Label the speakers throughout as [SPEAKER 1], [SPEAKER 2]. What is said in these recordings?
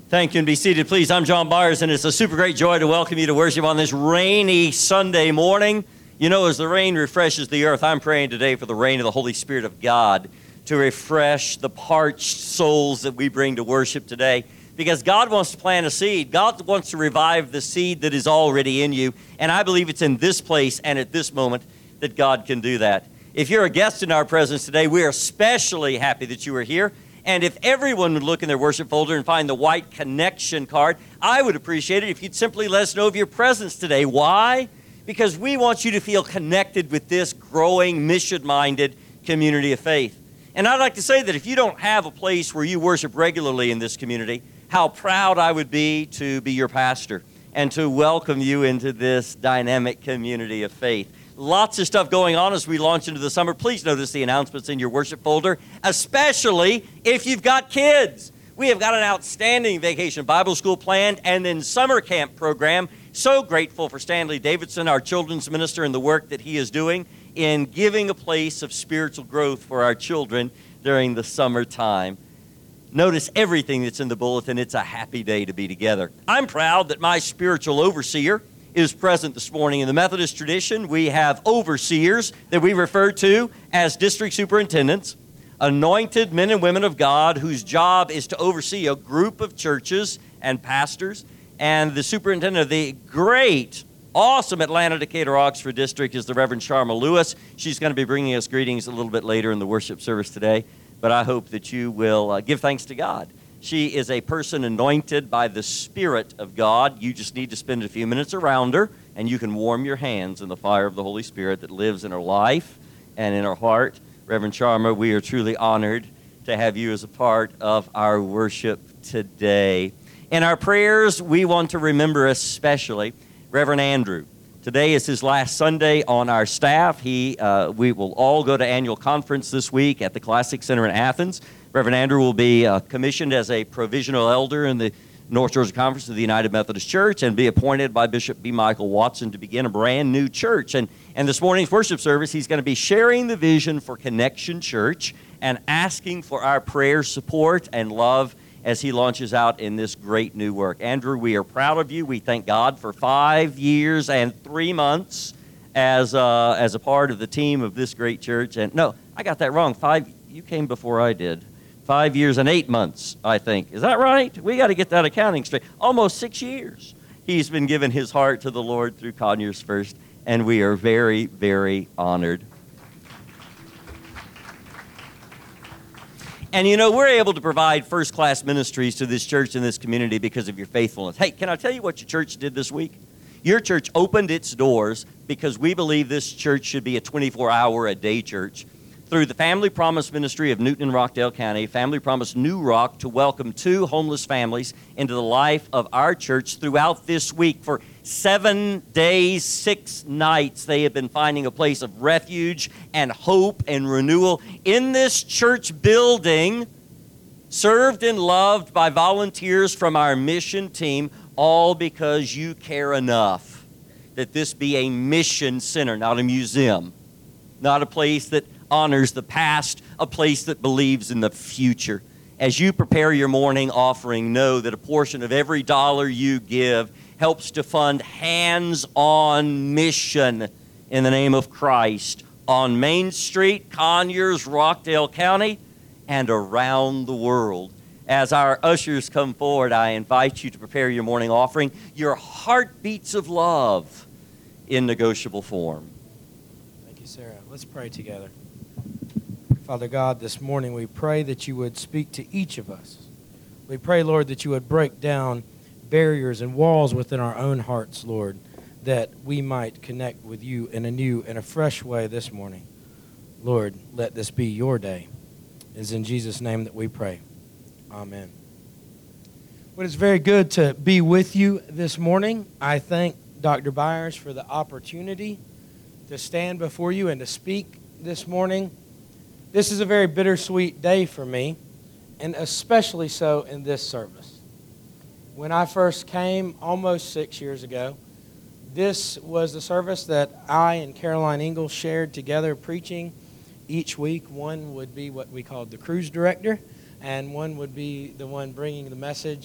[SPEAKER 1] Thank you, and be seated, please. I'm John Byers, and it's a super great joy to welcome you to worship on this rainy Sunday morning. You know, as the rain refreshes the earth, I'm praying today for the rain of the Holy Spirit of God to refresh the parched souls that we bring to worship today. Because God wants to plant a seed. God wants to revive the seed that is already in you. And I believe it's in this place and at this moment that God can do that. If you're a guest in our presence today, we are especially happy that you are here. And if everyone would look in their worship folder and find the white connection card, I would appreciate it if you'd simply let us know of your presence today. Why? Because we want you to feel connected with this growing, mission-minded community of faith. And I'd like to say that if you don't have a place where you worship regularly in this community, how proud I would be to be your pastor and to welcome you into this dynamic community of faith. Lots of stuff going on as we launch into the summer. Please notice the announcements in your worship folder, especially if you've got kids. We have got an outstanding vacation Bible school planned and then summer camp program. So grateful for Stanley Davidson, our children's minister, and the work that he is doing in giving a place of spiritual growth for our children during the summertime. Notice everything that's in the bulletin. It's a happy day to be together. I'm proud that my spiritual overseer is present this morning. In the Methodist tradition, we have overseers that we refer to as district superintendents, anointed men and women of God whose job is to oversee a group of churches and pastors. And the superintendent of the great, awesome Atlanta, Decatur, Oxford district is the Reverend Sharma Lewis. She's going to be bringing us greetings a little bit later in the worship service today. But I hope that you will give thanks to God. She is a person anointed by the Spirit of God. You just need to spend a few minutes around her, and you can warm your hands in the fire of the Holy Spirit that lives in her life and in her heart. Reverend Sharma, we are truly honored to have you as a part of our worship today. In our prayers, we want to remember especially Reverend Andrew. Today is his last Sunday on our staff. We will all go to annual conference this week at the Classic Center in Athens. Reverend Andrew will be commissioned as a provisional elder in the North Georgia Conference of the United Methodist Church and be appointed by Bishop B. Michael Watson to begin a brand new church. And this morning's worship service, he's going to be sharing the vision for Connection Church and asking for our prayer, support, and love as he launches out in this great new work. Andrew, we are proud of you. We thank God for 5 years and 3 months as a part of the team of this great church. And no, I got that wrong. You came before I did. 5 years and 8 months, I think. Is that right? We got to get that accounting straight. Almost 6 years. He's been giving his heart to the Lord through Conyers First, and we are very, very honored. And you know, we're able to provide first-class ministries to this church and this community because of your faithfulness. Hey, can I tell you what your church did this week? Your church opened its doors because we believe this church should be a 24-hour-a-day church. Through the Family Promise Ministry of Newton and Rockdale County, Family Promise New Rock, to welcome 2 homeless families into the life of our church throughout this week. For 7 days, 6 nights, they have been finding a place of refuge and hope and renewal in this church building, served and loved by volunteers from our mission team, all because you care enough that this be a mission center, not a museum, not a place that honors the past, a place that believes in the future. As you prepare your morning offering, know that a portion of every dollar you give helps to fund hands-on mission in the name of Christ on Main Street, Conyers, Rockdale County, and around the world. As our ushers come forward, I invite you to prepare your morning offering, your heartbeats of love in negotiable form.
[SPEAKER 2] Thank you, Sarah. Let's pray together. Father God, this morning we pray that you would speak to each of us. We pray, Lord, that you would break down barriers and walls within our own hearts, Lord, that we might connect with you in a new and a fresh way this morning. Lord, let this be your day. It's in Jesus' name that we pray. Amen. Well, it's very good to be with you this morning. I thank Dr. Byers for the opportunity to stand before you and to speak this morning. This is a very bittersweet day for me, and especially so in this service. When I first came almost 6 years ago, this was the service that I and Caroline Ingalls shared together preaching each week. One would be what we called the cruise director, and one would be the one bringing the message.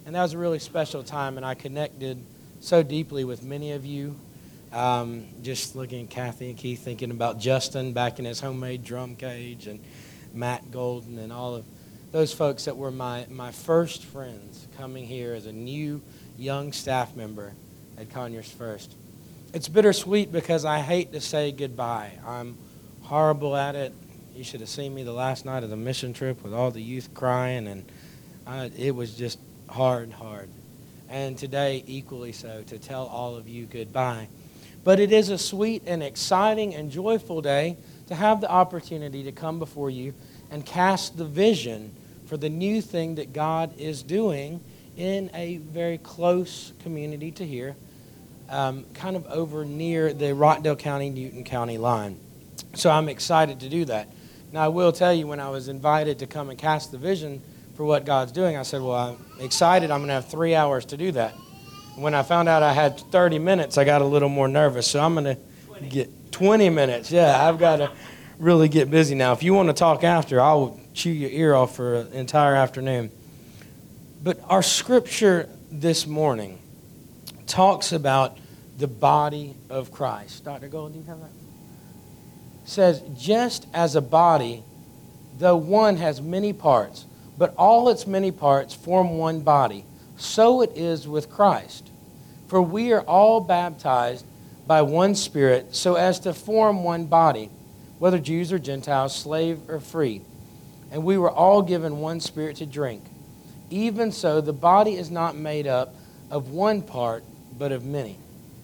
[SPEAKER 2] And that was a really special time, and I connected so deeply with many of you. Just looking at Kathy and Keith, thinking about Justin back in his homemade drum cage, and Matt Golden, and all of those folks that were my first friends coming here as a new young staff member at Conyers First. It's bittersweet because I hate to say goodbye. I'm horrible at it. You should have seen me the last night of the mission trip with all the youth crying, and it was just hard. And today, equally so, to tell all of you goodbye. But it is a sweet and exciting and joyful day to have the opportunity to come before you and cast the vision for the new thing that God is doing in a very close community to here, kind of over near the Rockdale County, Newton County line. So I'm excited to do that. Now, I will tell you, when I was invited to come and cast the vision for what God's doing, I said, well, I'm excited. I'm going to have 3 hours to do that. When I found out I had 30 minutes, I got a little more nervous. So I'm going to get 20 minutes. Yeah, I've got to really get busy now. If you want to talk after, I'll chew your ear off for an entire afternoon. But our scripture this morning talks about the body of Christ. Dr. Gold, do you have that? It says, just as a body, though one has many parts, but all its many parts form one body, so it is with Christ. For we are all baptized by one Spirit, so as to form one body, whether Jews or Gentiles, slave or free. And we were all given one Spirit to drink. Even so, the body is not made up of one part, but of many.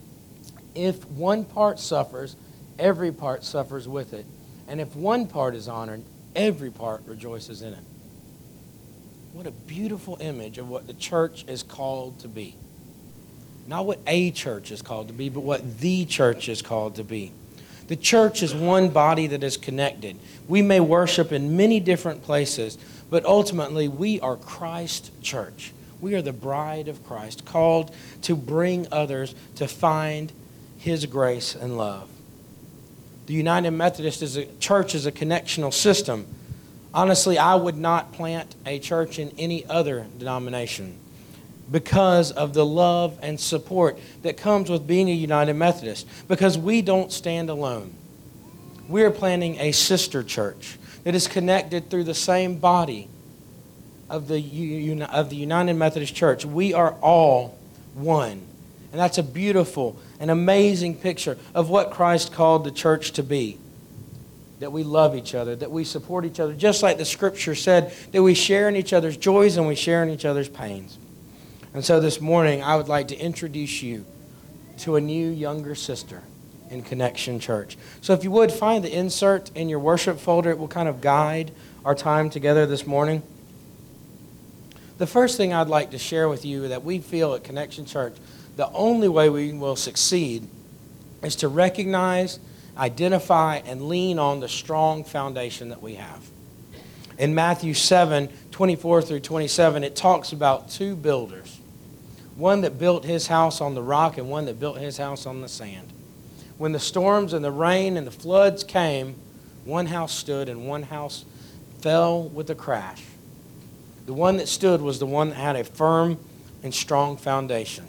[SPEAKER 2] If one part suffers, every part suffers with it. And if one part is honored, every part rejoices in it. What a beautiful image of what the church is called to be. Not what a church is called to be, but what the church is called to be. The church is one body that is connected. We may worship in many different places, but ultimately we are Christ's church. We are the bride of Christ, called to bring others to find His grace and love. The United Methodist Church is a connectional system. Honestly, I would not plant a church in any other denomination because of the love and support that comes with being a United Methodist, because we don't stand alone. We are planting a sister church that is connected through the same body of the United Methodist Church. We are all one. And that's a beautiful and amazing picture of what Christ called the church to be. That we love each other, that we support each other, just like the Scripture said, that we share in each other's joys and we share in each other's pains. And so this morning, I would like to introduce you to a new younger sister in Connection Church. So if you would, find the insert in your worship folder. It will kind of guide our time together this morning. The first thing I'd like to share with you that we feel at Connection Church, the only way we will succeed is to recognize, identify, and lean on the strong foundation that we have. In Matthew 7:24 through 27, it talks about two builders. One that built his house on the rock and one that built his house on the sand. When the storms and the rain and the floods came, one house stood and one house fell with a crash. The one that stood was the one that had a firm and strong foundation.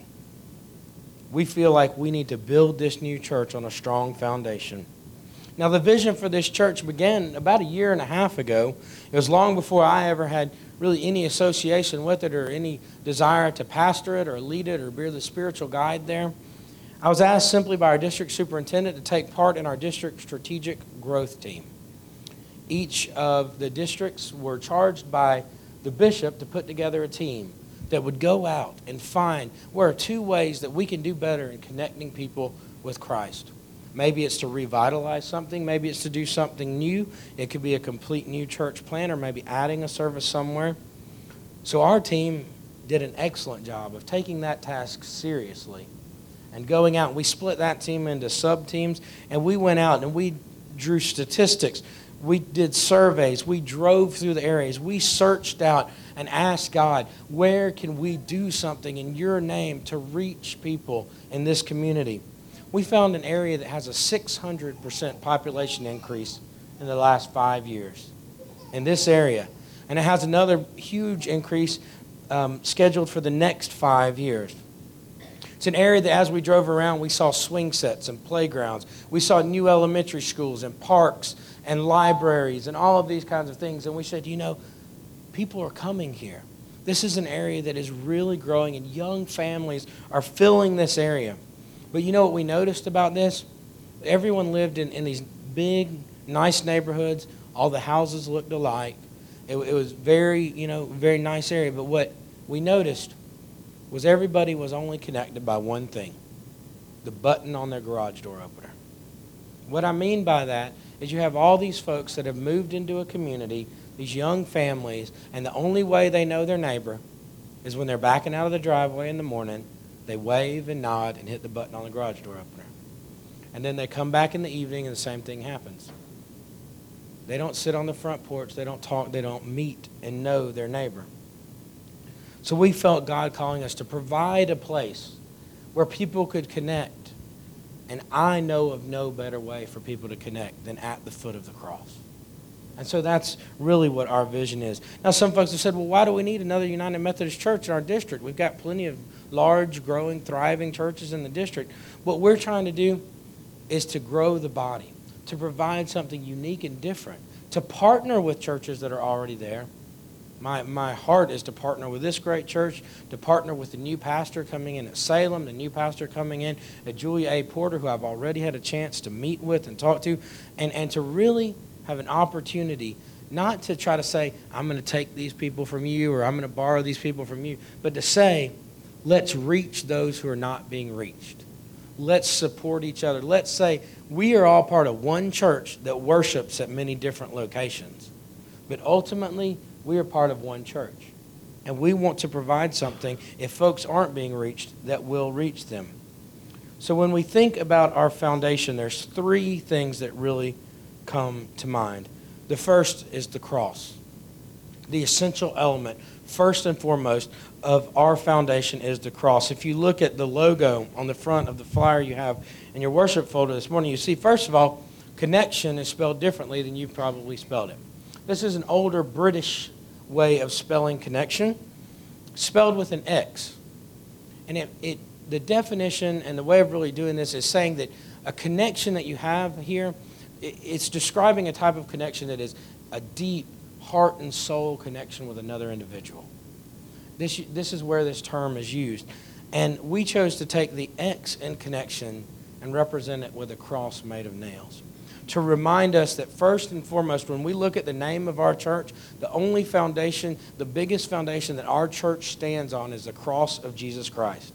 [SPEAKER 2] We feel like we need to build this new church on a strong foundation. Now, the vision for this church began about 1.5 years ago. It was long before I ever had really any association with it or any desire to pastor it or lead it or be the spiritual guide there. I was asked simply by our district superintendent to take part in our district strategic growth team. Each of the districts were charged by the bishop to put together a team that would go out and find where are 2 ways that we can do better in connecting people with Christ. Maybe it's to revitalize something. Maybe it's to do something new. It could be a complete new church plan or maybe adding a service somewhere. So our team did an excellent job of taking that task seriously and going out. We split that team into sub-teams, and we went out and we drew statistics. We did surveys. We drove through the areas. We searched out and asked God, where can we do something in your name to reach people in this community? We found an area that has a 600% population increase in the last 5 years in this area. And it has another huge increase scheduled for the next 5 years. It's an area that as we drove around, we saw swing sets and playgrounds. We saw new elementary schools and parks and libraries and all of these kinds of things. And we said, people are coming here. This is an area that is really growing, and young families are filling this area. But you know what we noticed about this? Everyone lived in these big, nice neighborhoods. All the houses looked alike. It was very nice area. But what we noticed was everybody was only connected by one thing: the button on their garage door opener. What I mean by that is you have all these folks that have moved into a community, these young families, and the only way they know their neighbor is when they're backing out of the driveway in the morning, they wave and nod and hit the button on the garage door opener. And then they come back in the evening and the same thing happens. They don't sit on the front porch, they don't talk, they don't meet and know their neighbor. So we felt God calling us to provide a place where people could connect. And I know of no better way for people to connect than at the foot of the cross. And so that's really what our vision is. Now, some folks have said, well, why do we need another United Methodist Church in our district? We've got plenty of large, growing, thriving churches in the district. What we're trying to do is to grow the body, to provide something unique and different, to partner with churches that are already there. My heart is to partner with this great church, to partner with the new pastor coming in at Salem, the new pastor coming in at Julia A. Porter, who I've already had a chance to meet with and talk to, and to really have an opportunity not to try to say, I'm going to take these people from you or I'm going to borrow these people from you, but to say, let's reach those who are not being reached. Let's support each other. Let's say we are all part of one church that worships at many different locations, but ultimately, we are part of one church, and we want to provide something, if folks aren't being reached, that will reach them. So when we think about our foundation, there's 3 things that really come to mind. The first is the cross. The essential element, first and foremost, of our foundation is the cross. If you look at the logo on the front of the flyer you have in your worship folder this morning, you see, first of all, connection is spelled differently than you've probably spelled it. This is an older British way of spelling connection, spelled with an X. And the definition and the way of really doing this is saying that a connection that you have here, it's describing a type of connection that is a deep heart and soul connection with another individual. This is where this term is used. And we chose to take the X in connection and represent it with a cross made of nails, to remind us that first and foremost, when we look at the name of our church, the only foundation, the biggest foundation that our church stands on is the cross of Jesus Christ.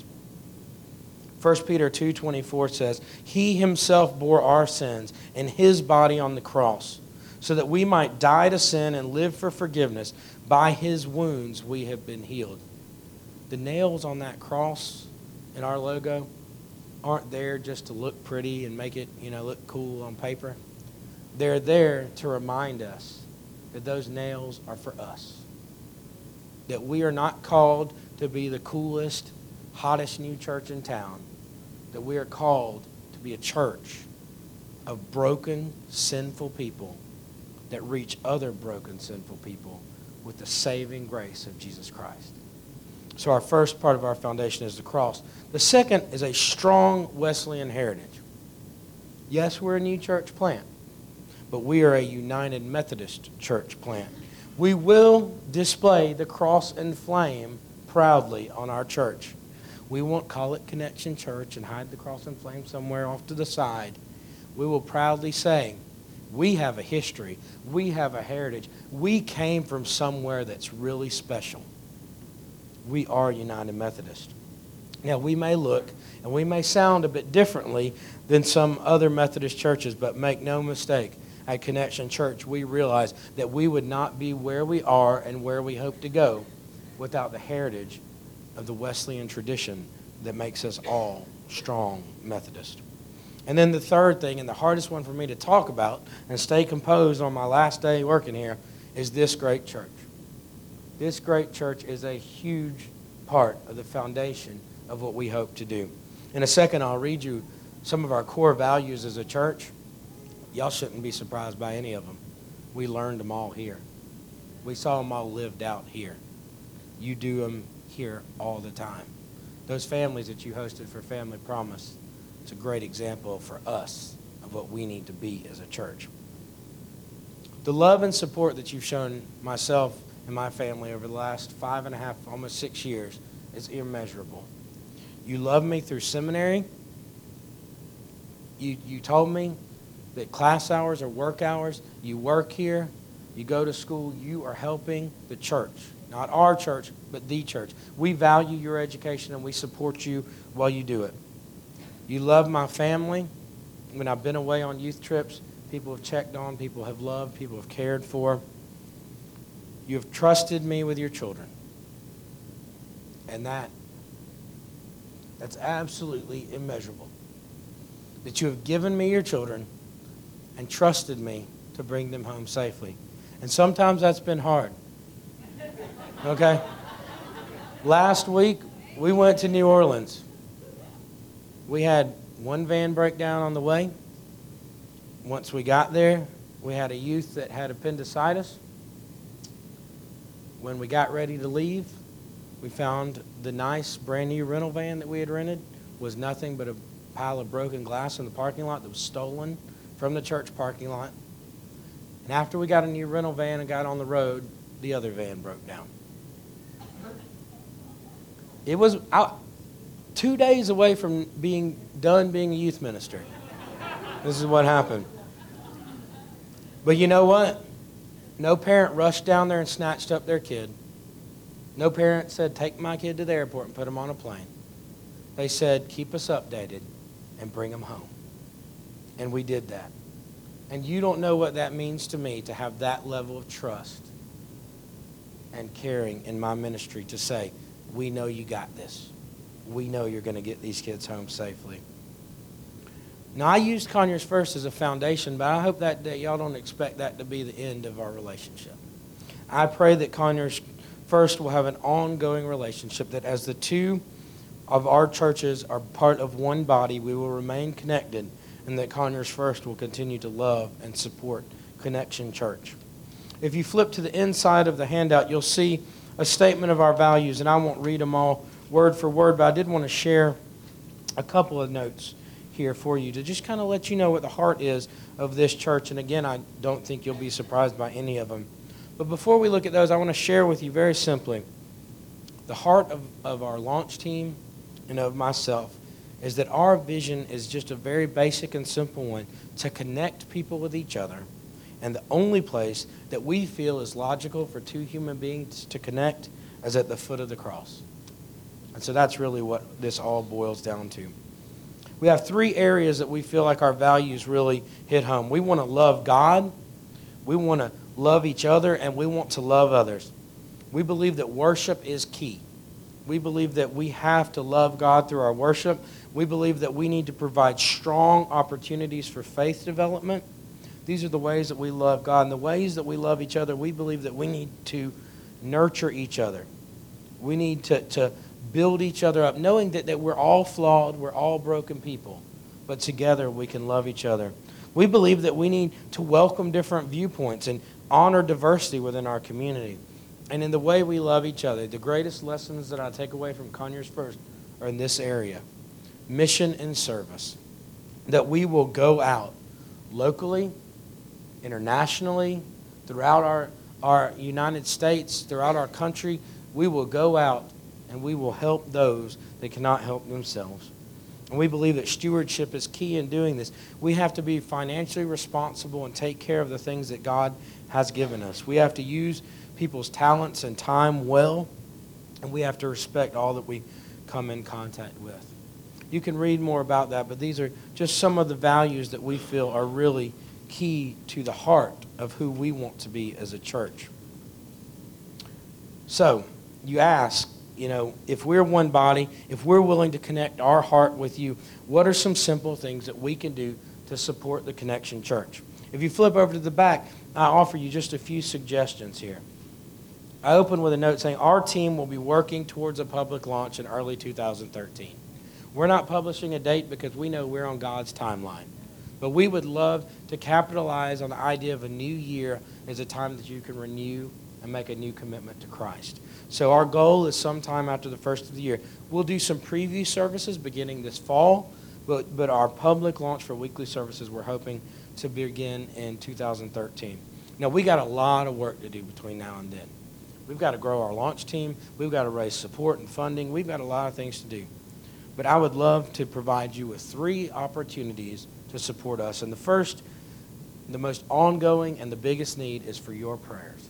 [SPEAKER 2] 1 Peter 2:24 says, He himself bore our sins in his body on the cross, so that we might die to sin and live for forgiveness. By his wounds we have been healed. The nails on that cross in our logo aren't there just to look pretty and make it, look cool on paper. They're there to remind us that those nails are for us. That we are not called to be the coolest, hottest new church in town. That we are called to be a church of broken, sinful people that reach other broken, sinful people with the saving grace of Jesus Christ. So our first part of our foundation is the cross. The second is a strong Wesleyan heritage. Yes, we're a new church plant, but we are a United Methodist church plant. We will display the cross and flame proudly on our church. We won't call it Connection Church and hide the cross and flame somewhere off to the side. We will proudly say, we have a history. We have a heritage. We came from somewhere that's really special. We are United Methodist. Now, we may look and we may sound a bit differently than some other Methodist churches, but make no mistake, at Connection Church, we realize that we would not be where we are and where we hope to go without the heritage of the Wesleyan tradition that makes us all strong Methodist. And then the third thing, and the hardest one for me to talk about and stay composed on my last day working here, is this great church. This great church is a huge part of the foundation of what we hope to do. In a second, I'll read you some of our core values as a church. Y'all shouldn't be surprised by any of them. We learned them all here. We saw them all lived out here. you do them here all the time. Those families that you hosted for Family Promise, it's a great example for us of what we need to be as a church. The love and support that you've shown myself and my family over the last 5.5, almost 6 years is immeasurable. You loved me through seminary. You told me that class hours are work hours. You work here. You go to school. You are helping the church. Not our church, but the church. We value your education and we support you while you do it. You love my family. When I've been away on youth trips, people have checked on, people have loved, people have cared for. You have trusted me with your children. And that's absolutely immeasurable. That you have given me your children and trusted me to bring them home safely. And sometimes that's been hard. Okay? Last week, we went to New Orleans. We had one van break down on the way. Once we got there, we had a youth that had appendicitis. When we got ready to leave, we found the nice brand new rental van that we had rented was nothing but a pile of broken glass in the parking lot that was stolen from the church parking lot. And after we got a new rental van and got on the road, the other van broke down. It was 2 days away from being done being a youth minister. This is what happened. But you know what? No parent rushed down there and snatched up their kid. No parent said, take my kid to the airport and put him on a plane. They said, keep us updated and bring him home. And we did that. And you don't know what that means to me to have that level of trust and caring in my ministry to say, we know you got this. We know you're going to get these kids home safely. Now, I used Conyers First as a foundation, but I hope that y'all don't expect that to be the end of our relationship. I pray that Conyers First will have an ongoing relationship, that as the two of our churches are part of one body, we will remain connected, and that Conyers First will continue to love and support Connection Church. If you flip to the inside of the handout, you'll see a statement of our values, and I won't read them all word for word, but I did want to share a couple of notes here for you to just kind of let you know what the heart is of this church. And again, I don't think you'll be surprised by any of them. But before we look at those, I want to share with you very simply, the heart of our launch team and of myself is that our vision is just a very basic and simple one, to connect people with each other. And the only place that we feel is logical for two human beings to connect is at the foot of the cross. And so that's really what this all boils down to. We have 3 areas that we feel like our values really hit home. We want to love God, we want to love each other, and we want to love others. We believe that worship is key. We believe that we have to love God through our worship. We believe that we need to provide strong opportunities for faith development. These are the ways that we love God. And the ways that we love each other, we believe that we need to nurture each other. We need to build each other up, knowing that we're all flawed, we're all broken people, but together we can love each other. We believe that we need to welcome different viewpoints and honor diversity within our community. And in the way we love each other, the greatest lessons that I take away from Conyers First are in this area: mission and service. That we will go out locally, internationally, throughout our United States, throughout our country. We will go out and we will help those that cannot help themselves. And we believe that stewardship is key in doing this. We have to be financially responsible and take care of the things that God has given us. We have to use people's talents and time well, and we have to respect all that we come in contact with. You can read more about that, but these are just some of the values that we feel are really key to the heart of who we want to be as a church. So, you ask, if we're one body, if we're willing to connect our heart with you, what are some simple things that we can do to support the Connection Church? If you flip over to the back, I offer you just a few suggestions here. I open with a note saying our team will be working towards a public launch in early 2013. We're not publishing a date because we know we're on God's timeline. But we would love to capitalize on the idea of a new year as a time that you can renew and make a new commitment to Christ. So our goal is sometime after the first of the year. We'll do some preview services beginning this fall, but our public launch for weekly services we're hoping to begin in 2013. Now, we got a lot of work to do between now and then. We've got to grow our launch team. We've got to raise support and funding. We've got a lot of things to do. But I would love to provide you with 3 opportunities to support us. And the first, the most ongoing and the biggest need is for your prayers.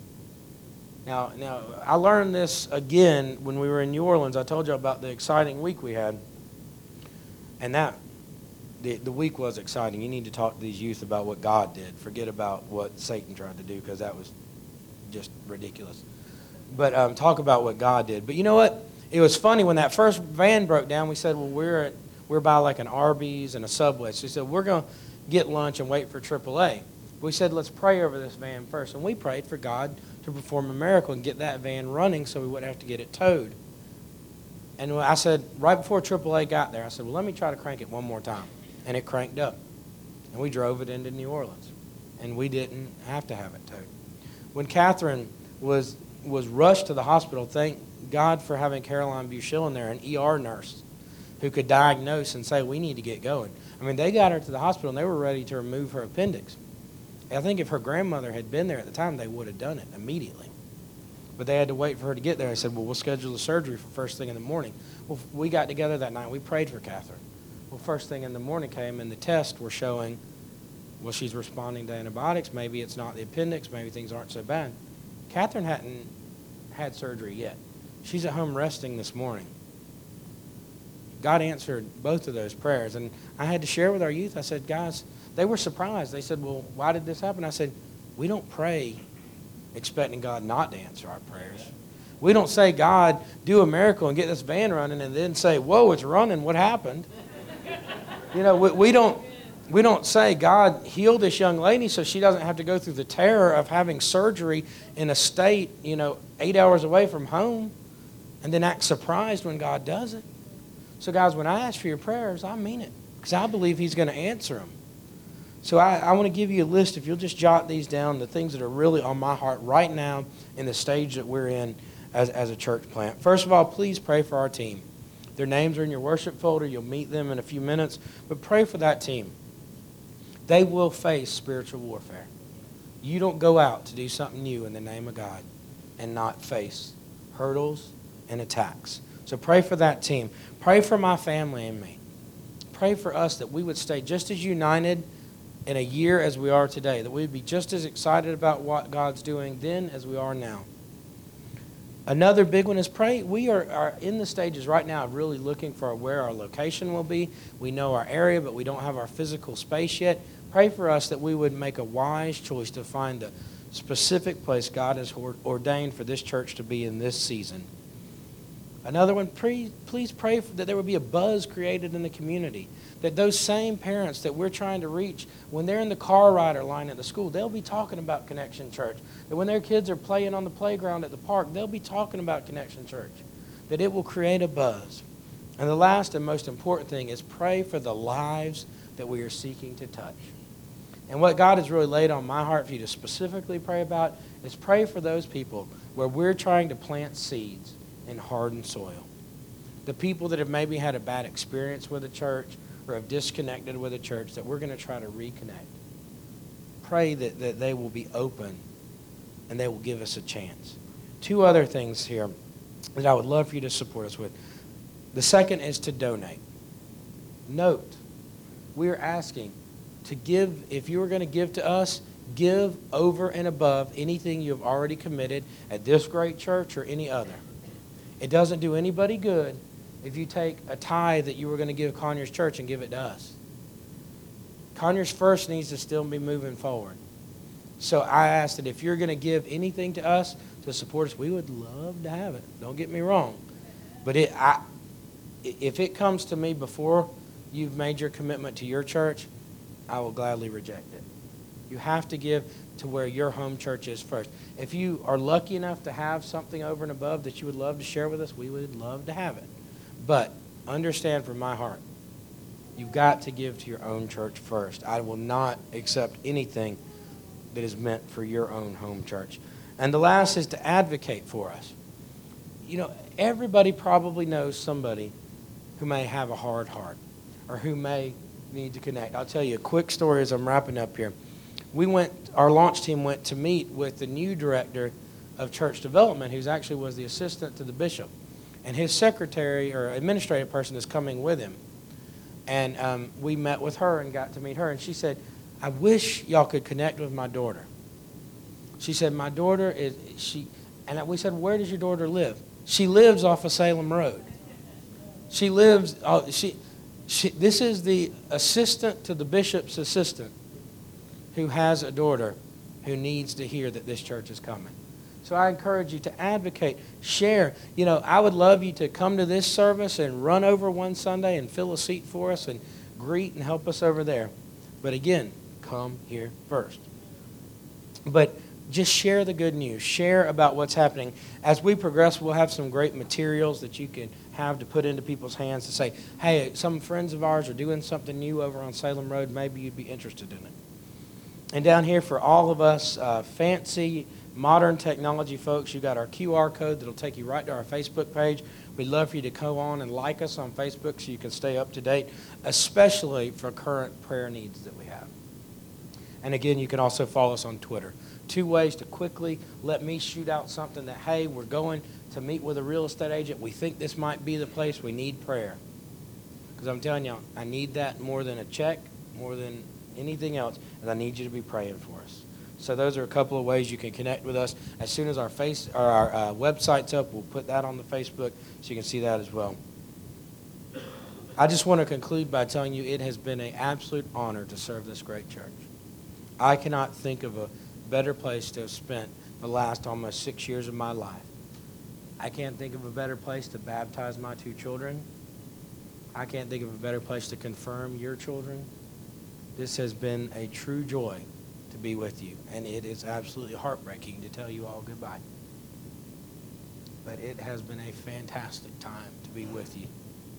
[SPEAKER 2] Now, I learned this again when we were in New Orleans. I told you about the exciting week we had. And the week was exciting. You need to talk to these youth about what God did. Forget about what Satan tried to do, because that was just ridiculous. But talk about what God did. But you know what? It was funny when that first van broke down. We said, well, we're by like an Arby's and a Subway. So we said, we're going to get lunch and wait for AAA. We said, let's pray over this van first. And we prayed for God to perform a miracle and get that van running so we wouldn't have to get it towed. And I said, right before AAA got there, I said, well, let me try to crank it one more time. And it cranked up. And we drove it into New Orleans. And we didn't have to have it towed. When Catherine was rushed to the hospital, thank God for having Caroline Bushell in there, an ER nurse who could diagnose and say, we need to get going. I mean, they got her to the hospital and they were ready to remove her appendix. I think if her grandmother had been there at the time, they would have done it immediately. But they had to wait for her to get there. I said, well, we'll schedule the surgery for first thing in the morning. Well, we got together that night. We prayed for Catherine. Well, first thing in the morning came and the tests were showing, well, she's responding to antibiotics. Maybe it's not the appendix. Maybe things aren't so bad. Catherine hadn't had surgery yet. She's at home resting this morning. God answered both of those prayers. And I had to share with our youth. I said, guys, they were surprised. They said, well, why did this happen? I said, we don't pray expecting God not to answer our prayers. We don't say, God, do a miracle and get this van running, and then say, whoa, it's running. What happened? You know, we don't say, God, heal this young lady so she doesn't have to go through the terror of having surgery in a state, 8 hours away from home, and then act surprised when God does it. So, guys, when I ask for your prayers, I mean it, because I believe He's going to answer them. So I want to give you a list, if you'll just jot these down, the things that are really on my heart right now in the stage that we're in as a church plant. First of all, please pray for our team. Their names are in your worship folder. You'll meet them in a few minutes. But pray for that team. They will face spiritual warfare. You don't go out to do something new in the name of God and not face hurdles and attacks. So pray for that team. Pray for my family and me. Pray for us that we would stay just as united in a year as we are today, that we would be just as excited about what God's doing then as we are now. Another big one is pray. We are in the stages right now of really looking for where our location will be. We know our area, but we don't have our physical space yet. Pray for us that we would make a wise choice to find the specific place God has ordained for this church to be in this season. Another one, please pray that there would be a buzz created in the community, that those same parents that we're trying to reach, when they're in the car rider line at the school, they'll be talking about Connection Church. That when their kids are playing on the playground at the park, they'll be talking about Connection Church. That it will create a buzz. And the last and most important thing is pray for the lives that we are seeking to touch. And what God has really laid on my heart for you to specifically pray about is pray for those people where we're trying to plant seeds in hardened soil. The people that have maybe had a bad experience with a church or have disconnected with a church, that we're going to try to reconnect. Pray that they will be open and they will give us a chance. 2 other things here that I would love for you to support us with. The second is to donate. Note, we are asking to give. If you are going to give to us, give over and above anything you have already committed at this great church or any other. It doesn't do anybody good if you take a tithe that you were going to give Conyers Church and give it to us. Conyers First needs to still be moving forward. So I ask that if you're going to give anything to us to support us, we would love to have it. Don't get me wrong. But if it comes to me before you've made your commitment to your church, I will gladly reject it. You have to give to where your home church is first. If you are lucky enough to have something over and above that you would love to share with us, we would love to have it. But understand from my heart, you've got to give to your own church first. I will not accept anything that is meant for your own home church. And the last is to advocate for us. You know, everybody probably knows somebody who may have a hard heart or who may need to connect. I'll tell you a quick story as I'm wrapping up here. Our launch team went to meet with the new director of church development, who's actually was the assistant to the bishop. And his secretary or administrative person is coming with him. And we met with her and got to meet her. And she said, I wish y'all could connect with my daughter. She said, my daughter is, and we said, where does your daughter live? She lives off of Salem Road. She lives, this is the assistant to the bishop's assistant who has a daughter who needs to hear that this church is coming. So I encourage you to advocate, share. You know, I would love you to come to this service and run over one Sunday and fill a seat for us and greet and help us over there. But again, come here first. But just share the good news. Share about what's happening. As we progress, we'll have some great materials that you can have to put into people's hands to say, hey, some friends of ours are doing something new over on Salem Road. Maybe you'd be interested in it. And down here for all of us fancy, modern technology folks, you got our QR code that'll take you right to our Facebook page. We'd love for you to go on and like us on Facebook so you can stay up to date, especially for current prayer needs that we have. And again, you can also follow us on Twitter. 2 ways to quickly let me shoot out something that, hey, we're going to meet with a real estate agent. We think this might be the place. We need prayer. Because I'm telling you, I need that more than a check, more than anything else, and I need you to be praying for us. So those are a couple of ways you can connect with us. As soon as our website's up, we'll put that on the Facebook so you can see that as well. I just want to conclude by telling you it has been an absolute honor to serve this great church. I cannot think of a better place to have spent the last almost 6 years of my life. I can't think of a better place to baptize my 2 children. I can't think of a better place to confirm your children. This has been a true joy to be with you, and it is absolutely heartbreaking to tell you all goodbye. But it has been a fantastic time to be with you.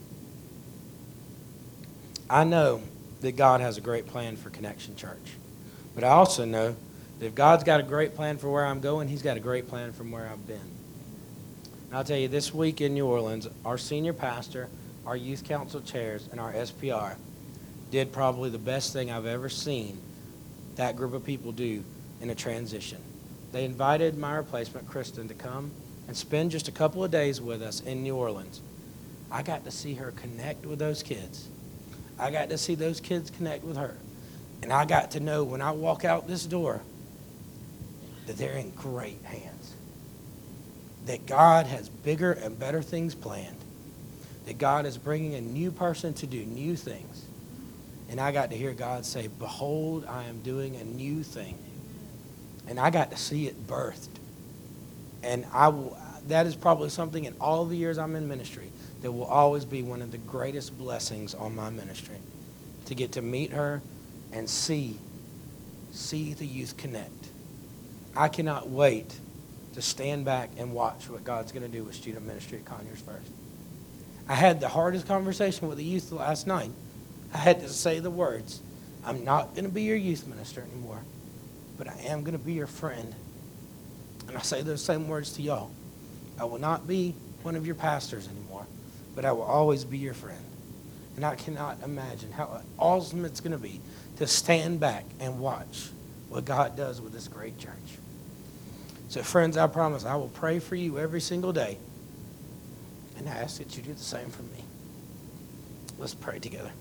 [SPEAKER 2] I know that God has a great plan for Connection Church, but I also know that if God's got a great plan for where I'm going, He's got a great plan from where I've been. And I'll tell you, this week in New Orleans, our senior pastor, our youth council chairs, and our SPR did probably the best thing I've ever seen that group of people do in a transition. They invited my replacement, Kristen, to come and spend just a couple of days with us in New Orleans. I got to see her connect with those kids. I got to see those kids connect with her. And I got to know when I walk out this door that they're in great hands. That God has bigger and better things planned. That God is bringing a new person to do new things. And I got to hear God say, behold, I am doing a new thing. And I got to see it birthed. And that is probably something in all the years I'm in ministry that will always be one of the greatest blessings on my ministry. To get to meet her and see the youth connect. I cannot wait to stand back and watch what God's going to do with student ministry at Conyers First. I had the hardest conversation with the youth last night. I had to say the words, I'm not going to be your youth minister anymore, but I am going to be your friend. And I say those same words to y'all. I will not be one of your pastors anymore, but I will always be your friend. And I cannot imagine how awesome it's going to be to stand back and watch what God does with this great church. So friends, I promise I will pray for you every single day. And I ask that you do the same for me. Let's pray together.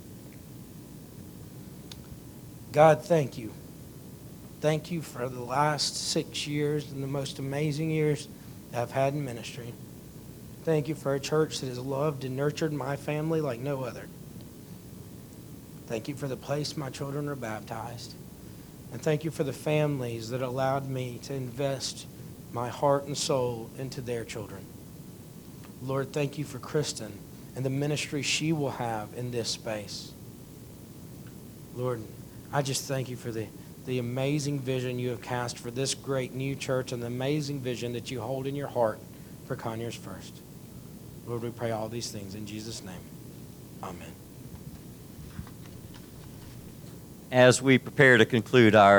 [SPEAKER 2] God, thank you. Thank you for the last 6 years and the most amazing years I've had in ministry. Thank you for a church that has loved and nurtured my family like no other. Thank you for the place my children are baptized. And thank you for the families that allowed me to invest my heart and soul into their children. Lord, thank you for Kristen and the ministry she will have in this space. Lord, I just thank you for the amazing vision you have cast for this great new church and the amazing vision that you hold in your heart for Conyers First. Lord, we pray all these things in Jesus' name. Amen.
[SPEAKER 1] As we prepare to conclude our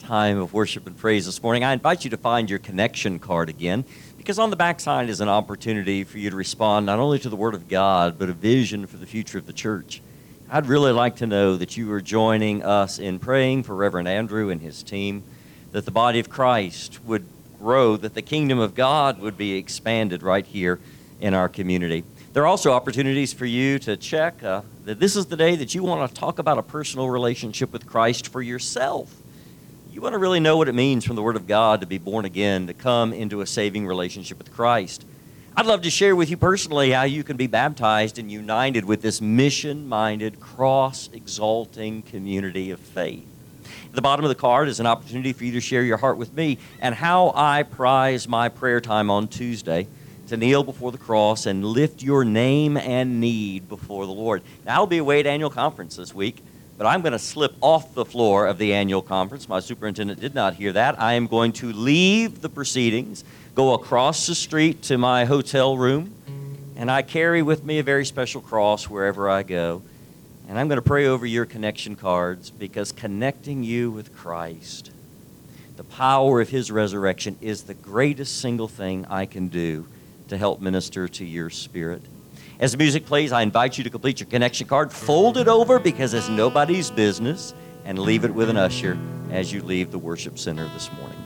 [SPEAKER 1] time of worship and praise this morning, I invite you to find your connection card again, because on the backside is an opportunity for you to respond not only to the Word of God, but a vision for the future of the church. I'd really like to know that you are joining us in praying for Reverend Andrew and his team, that the body of Christ would grow, that the kingdom of God would be expanded right here in our community. There are also opportunities for you to check that this is the day that you want to talk about a personal relationship with Christ for yourself. You want to really know what it means from the Word of God to be born again, to come into a saving relationship with Christ. I'd love to share with you personally how you can be baptized and united with this mission-minded, cross-exalting community of faith. At the bottom of the card is an opportunity for you to share your heart with me and how I prize my prayer time on Tuesday to kneel before the cross and lift your name and need before the Lord. Now, I'll be away at annual conference this week, but I'm going to slip off the floor of the annual conference. My superintendent did not hear that. I am going to leave the proceedings, go across the street to my hotel room, and I carry with me a very special cross wherever I go. And I'm going to pray over your connection cards, because connecting you with Christ, the power of His resurrection, is the greatest single thing I can do to help minister to your spirit. As the music plays, I invite you to complete your connection card, fold it over because it's nobody's business, and leave it with an usher as you leave the worship center this morning.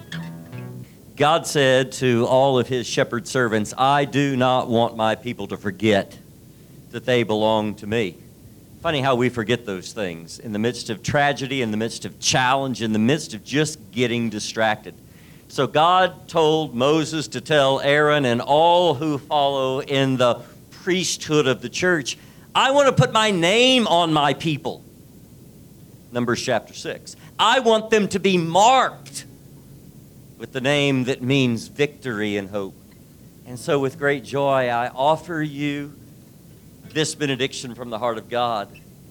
[SPEAKER 1] God said to all of His shepherd servants, I do not want my people to forget that they belong to me. Funny how we forget those things in the midst of tragedy, in the midst of challenge, in the midst of just getting distracted. So God told Moses to tell Aaron and all who follow in the priesthood of the church, I want to put my name on my people. Numbers chapter 6. I want them to be marked with the name that means victory and hope. And so with great joy, I offer you this benediction from the heart of God.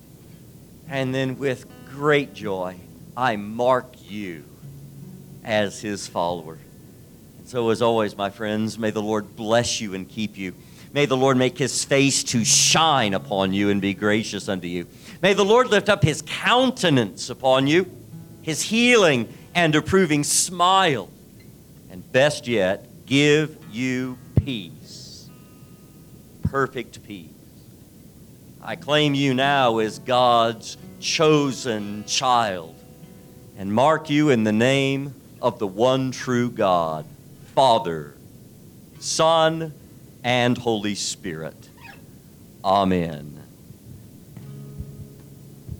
[SPEAKER 1] And then with great joy, I mark you as His follower. And so as always, my friends, may the Lord bless you and keep you. May the Lord make His face to shine upon you and be gracious unto you. May the Lord lift up His countenance upon you, His healing and approving smile, and best yet, give you peace, perfect peace. I claim you now as God's chosen child and mark you in the name of the one true God, Father, Son, and Holy Spirit. Amen.